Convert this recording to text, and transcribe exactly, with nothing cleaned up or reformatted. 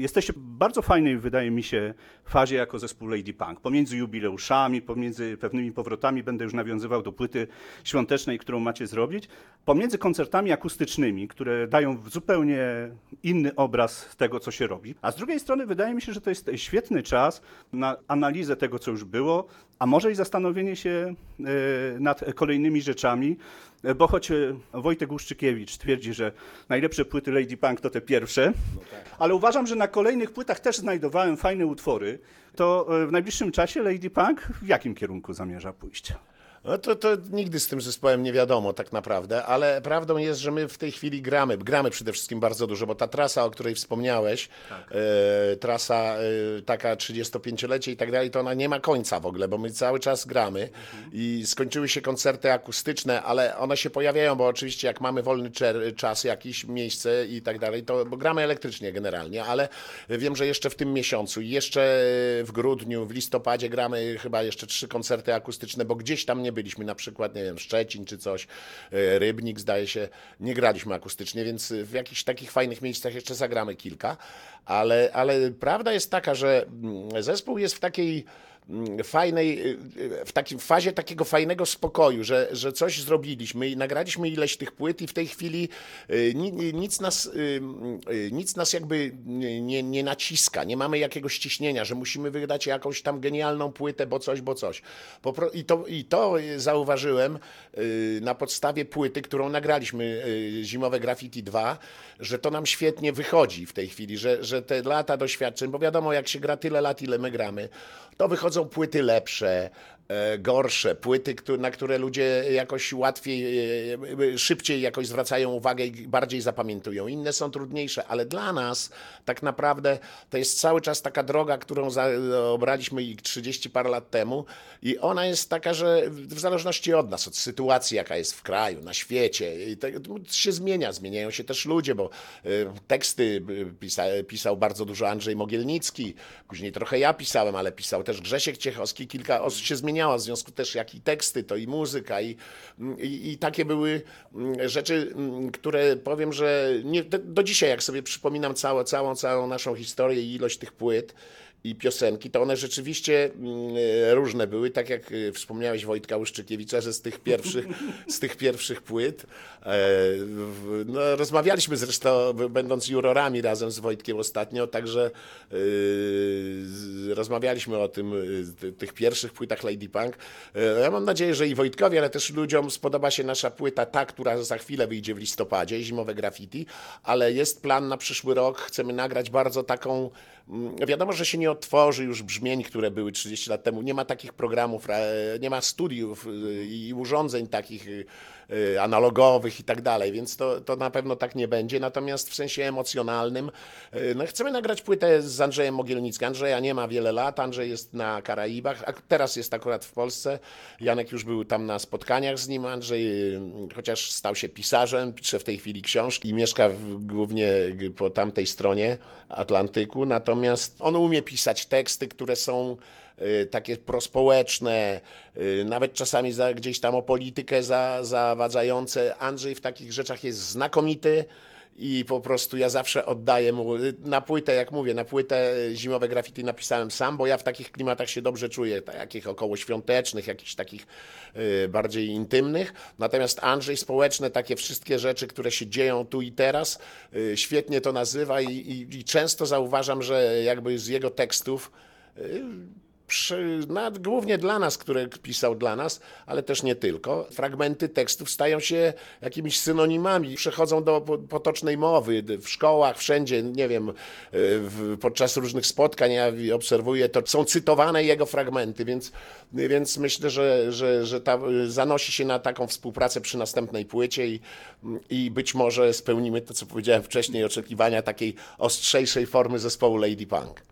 jesteście w bardzo fajnej, wydaje mi się, fazie jako zespół Lady Punk. Pomiędzy jubileuszami, pomiędzy pewnymi powrotami, będę już nawiązywał do płyty świątecznej, którą macie zrobić, pomiędzy koncertami akustycznymi, które dają zupełnie inny obraz tego, co się robi. A z drugiej strony wydaje mi się, że to jest świetny czas na analizę tego, co już było, a może i zastanowienie się nad kolejnymi rzeczami, bo choć Wojtek Uszczykiewicz twierdzi, że najlepsze płyty Lady Punk to te pierwsze, no tak. Ale uważam, że na kolejnych płytach też znajdowałem fajne utwory, to w najbliższym czasie Lady Punk w jakim kierunku zamierza pójść? No to, to nigdy z tym zespołem nie wiadomo tak naprawdę, ale prawdą jest, że my w tej chwili gramy. Gramy przede wszystkim bardzo dużo, bo ta trasa, o której wspomniałeś, tak. e, trasa e, taka trzydziestopięciolecie i tak dalej, to ona nie ma końca w ogóle, bo my cały czas gramy mhm. i skończyły się koncerty akustyczne, ale one się pojawiają, bo oczywiście jak mamy wolny czer- czas, jakieś miejsce i tak dalej, to bo gramy elektrycznie generalnie, ale wiem, że jeszcze w tym miesiącu, jeszcze w grudniu, w listopadzie gramy chyba jeszcze trzy koncerty akustyczne, bo gdzieś tam nie byliśmy, na przykład, nie wiem, Szczecin czy coś, Rybnik zdaje się, nie graliśmy akustycznie, więc w jakichś takich fajnych miejscach jeszcze zagramy kilka, ale, ale prawda jest taka, że zespół jest w takiej fajnej, w takiej fazie takiego fajnego spokoju, że, że coś zrobiliśmy i nagraliśmy ileś tych płyt i w tej chwili nic nas, nic nas jakby nie, nie naciska, nie mamy jakiegoś ciśnienia, że musimy wydać jakąś tam genialną płytę, bo coś, bo coś. I to, i to zauważyłem na podstawie płyty, którą nagraliśmy, Zimowe Graffiti dwa, że to nam świetnie wychodzi w tej chwili, że, że te lata doświadczeń, bo wiadomo, jak się gra tyle lat, ile my gramy, to wychodzą płyty lepsze, gorsze, płyty, na które ludzie jakoś łatwiej, szybciej jakoś zwracają uwagę i bardziej zapamiętują. Inne są trudniejsze, ale dla nas tak naprawdę to jest cały czas taka droga, którą obraliśmy trzydzieści parę lat temu i ona jest taka, że w zależności od nas, od sytuacji, jaka jest w kraju, na świecie, i to się zmienia, zmieniają się też ludzie, bo teksty pisa, pisał bardzo dużo Andrzej Mogielnicki, później trochę ja pisałem, ale pisał też Grzesiek Ciechowski, kilka osób się zmieniało. W związku też jak i teksty, to i muzyka i, i, i takie były rzeczy, które powiem, że nie, do, do dzisiaj jak sobie przypominam całą, całą, całą naszą historię i ilość tych płyt i piosenki, to one rzeczywiście różne były, tak jak wspomniałeś Wojtka Uszczykiewicza, że z tych pierwszych, z tych pierwszych płyt. No, rozmawialiśmy zresztą, będąc jurorami razem z Wojtkiem ostatnio, także yy, rozmawialiśmy o tym, tych pierwszych płytach Lady Punk. Ja mam nadzieję, że i Wojtkowi, ale też ludziom spodoba się nasza płyta, ta, która za chwilę wyjdzie w listopadzie, Zimowe Graffiti, ale jest plan na przyszły rok, chcemy nagrać bardzo taką, wiadomo, że się nie odtworzy już brzmień, które były trzydzieści lat temu. Nie ma takich programów, nie ma studiów i urządzeń takich analogowych i tak dalej, więc to, to na pewno tak nie będzie. Natomiast w sensie emocjonalnym no chcemy nagrać płytę z Andrzejem Mogielnickim. Andrzeja nie ma wiele lat, Andrzej jest na Karaibach, a teraz jest akurat w Polsce. Janek już był tam na spotkaniach z nim. Andrzej, chociaż stał się pisarzem, pisze w tej chwili książki i mieszka w, głównie po tamtej stronie Atlantyku. Natomiast on umie pisać teksty, które są takie prospołeczne, nawet czasami za, gdzieś tam o politykę za, zawadzające. Andrzej w takich rzeczach jest znakomity i po prostu ja zawsze oddaję mu na płytę, jak mówię, na płytę Zimowe Graffiti napisałem sam, bo ja w takich klimatach się dobrze czuję, takich około świątecznych, jakichś takich y, bardziej intymnych. Natomiast Andrzej społeczne, takie wszystkie rzeczy, które się dzieją tu i teraz, y, świetnie to nazywa i, i, i często zauważam, że jakby z jego tekstów y, Przy, no, głównie dla nas, które pisał dla nas, ale też nie tylko. Fragmenty tekstów stają się jakimiś synonimami, przechodzą do potocznej mowy w szkołach, wszędzie, nie wiem, w, podczas różnych spotkań ja obserwuję, to są cytowane jego fragmenty, więc, więc myślę, że, że, że ta, zanosi się na taką współpracę przy następnej płycie i, i być może spełnimy to, co powiedziałem wcześniej, oczekiwania takiej ostrzejszej formy zespołu Lady Punk.